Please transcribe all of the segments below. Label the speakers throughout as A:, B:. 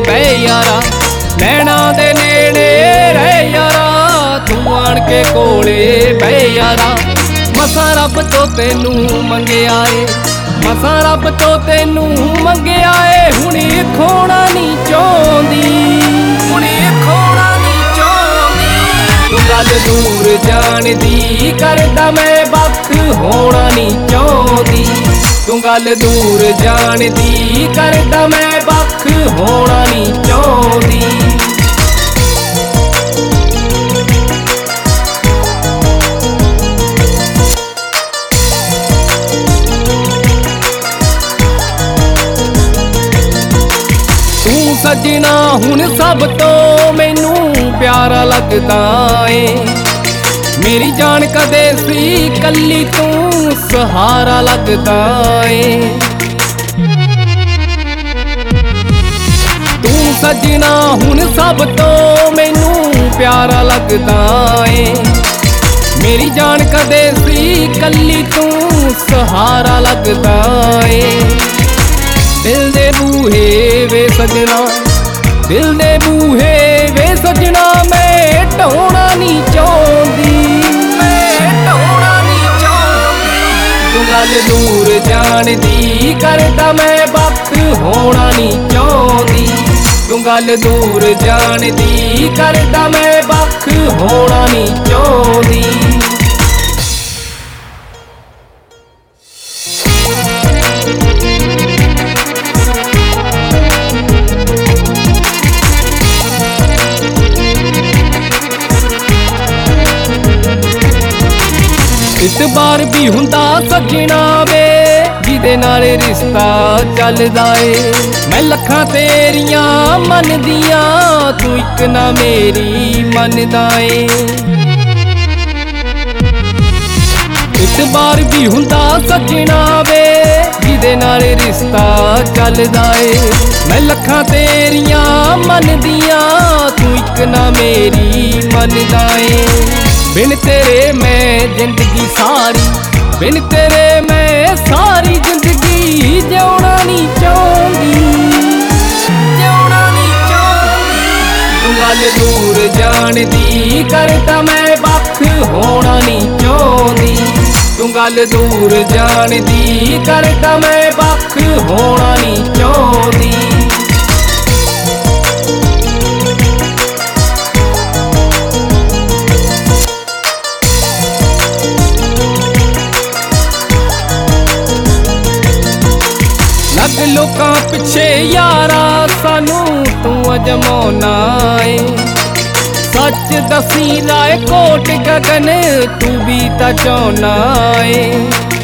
A: ਬਹਿ ਯਾਰਾ, ਨੈਣਾ ਦੇ ਨੇੜੇ ਰਹਿ ਯਾਰਾ, ਤੂੰ ਆਣ ਕੇ ਕੋਲੇ ਬਹਿ ਯਾਰਾ। ਮਸਾਂ ਰੱਬ ਤੋਂ ਤੈਨੂੰ ਮੰਗਿਆ ਏ, ਮਸਾਂ ਰੱਬ ਤੋਂ ਤੈਨੂੰ ਮੰਗਿਆ ਏ, ਹੁਣੀ ਖੋਣਾ ਨਹੀਂ ਚਾਹੁੰਦੀ, ਹੁਣੀ ਖੋਣਾ ਨਹੀਂ ਚਾਹੁੰਦੀ। ਤੂੰ ਗੱਲ ਦੂਰ ਜਾਣ ਦੀ ਕਰਦਾ ਮੈਂ, ਵਕਤ ਹੋਣਾ ਨਹੀਂ ਚਾਹੁੰਦੀ। ਤੂੰ ਗੱਲ ਦੂਰ ਜਾਣ ਦੀ ਕਰਦਾ ਮੈਂ, ਵਕਤ ਹੋਣਾ ਨਹੀਂ ਚਾਹੁੰਦੀ। ਤੂੰ ਸੱਜਣਾ ਹੁਣ ਸਭ ਤੋਂ ਮੈਨੂੰ ਪਿਆਰਾ ਲੱਗਦਾ ਏ, ਮੇਰੀ ਜਾਨ ਕਦੇ ਸੀ ਕੱਲੀ ਤੂੰ ਸਹਾਰਾ ਲੱਗਦਾ ਏ। ਤੂੰ ਸੱਜਣਾ ਹੁਣ ਸਭ ਤੋਂ ਮੈਨੂੰ ਪਿਆਰਾ ਲੱਗਦਾ ਏ, ਮੇਰੀ ਜਾਨ ਕਦੇ ਸੀ ਕੱਲੀ ਤੂੰ ਸਹਾਰਾ ਲੱਗਦਾ ਏ। ਦਿਲ ਦੇ ਬੂਹੇ ਵੇ ਸਜਣਾ, ਦਿਲ ਦੇ ਬੂਹੇ ਵੇ ਸਜਣਾ, ਮੈਂ ਢਾਉਣਾ ਨਹੀਂ ਚਾਹੁੰਦੀ, ਮੈਂ ਢਾਉਣਾ ਨਹੀਂ ਚਾਹੁੰਦੀ। ਤੂੰ ਗੱਲ ਦੂਰ ਜਾਣ ਦੀ ਕਰਦਾ ਮੈਂ, ਵਕਤ ਹੋਣਾ ਨਹੀਂ ਚਾਹੁੰਦੀ। ਤੂੰ ਗੱਲ ਦੂਰ ਜਾਣ ਦੀ ਕਰਦਾ ਮੈਂ, ਵਕਤ ਹੋਣਾ ਨਹੀਂ ਚਾਹੁੰਦੀ। ਇਤਬਾਰ ਵੀ ਹੁੰਦਾ ਸੱਜਣਾ ਵੇ, ਜਿਹਦੇ ਨਾਲ ਰਿਸ਼ਤਾ ਚੱਲਦਾ ਏ। ਮੈਂ ਲੱਖਾਂ ਤੇਰੀਆਂ ਮੰਨਦੀਆਂ, ਤੂੰ ਇੱਕ ਨਾ ਮੇਰੀ ਮੰਨਦਾ ਏ। ਇਤਬਾਰ ਵੀ ਹੁੰਦਾ ਸੱਜਣਾ ਵੇ, ਜਿਹਦੇ ਨਾਲ ਰਿਸ਼ਤਾ ਚੱਲਦਾ ਏ। ਮੈਂ ਲੱਖਾਂ ਤੇਰੀਆਂ ਮੰਨਦੀਆਂ, ਤੂੰ ਇੱਕ ਨਾ ਮੇਰੀ ਮੰਨਦਾ ਏ। ਬਿਨ ਤੇਰੇ ਮੈਂ ਜ਼ਿੰਦਗੀ ਸਾਰੀ, ਬਿਨ ਤੇਰੇ ਮੈਂ ਸਾਰੀ ਜ਼ਿੰਦਗੀ ਜਿਉਣਾ ਨਹੀਂ ਚਾਹੁੰਦੀ, ਜਿਉਣਾ ਨਹੀਂ ਚਾਹੁੰਦੀ। ਤੂੰ ਗੱਲ ਦੂਰ ਜਾਣ ਦੀ ਕਰਦਾ ਮੈਂ, ਵਕਤ ਹੋਣਾ ਨਹੀਂ ਚਾਹੁੰਦੀ। ਤੂੰ ਗੱਲ ਦੂਰ ਜਾਣ ਦੀ ਕਰਦਾ ਮੈਂ, ਵਕਤ ਹੋਣਾ ਨਹੀਂ ਚਾਹੁੰਦੀ। ਲੱਗ ਲੋਕਾਂ ਪਿੱਛੇ ਯਾਰਾ, ਸਾਨੂੰ ਤੂੰ ਅਜਮਾਉਣਾ ਏ। ਸੱਚ ਦਸੀਂ ਰਾਏ ਕੋਟ ਗਗਨ, ਤੂੰ ਵੀ ਤਾਂ ਚਾਹੁੰਨਾ ਏ।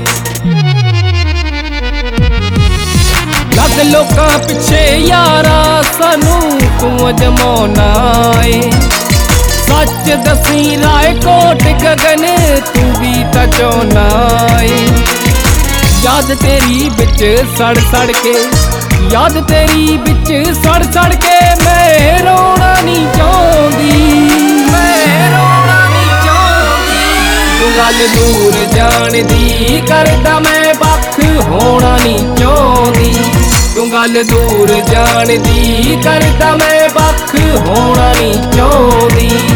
A: ਲੱਗ ਲੋਕਾਂ ਪਿੱਛੇ ਯਾਰਾ, ਸਾਨੂੰ ਤੂੰ ਅਜਮਾਉਣਾ ਏ। ਸੱਚ ਦਸੀਂ ਰਾਏ ਕੋਟ ਗਗਨ, ਤੂੰ ਵੀ ਤਾਂ ਚਾਹੁੰਨਾ ਏ। ਯਾਦ ਤੇਰੀ ਵਿੱਚ ਸੜ ਸੜ ਕੇ, ਯਾਦ ਤੇਰੀ ਵਿੱਚ ਸੜ ਸੜ ਕੇ, ਮੈਂ ਰੋਣਾ ਨਹੀਂ ਚਾਹੁੰਦੀ, ਮੈਂ ਰੋਣਾ ਨਹੀਂ ਚਾਹੁੰਦੀ। ਤੂੰ ਗੱਲ ਦੂਰ ਜਾਣ ਦੀ ਕਰਦਾ ਮੈਂ, ਵਕਤ ਹੋਣਾ ਨਹੀਂ ਚਾਹੁੰਦੀ। ਤੂੰ ਗੱਲ ਦੂਰ ਜਾਣ ਦੀ ਕਰਦਾ ਮੈਂ, ਵਕਤ ਹੋਣਾ ਨਹੀਂ ਚਾਹੁੰਦੀ।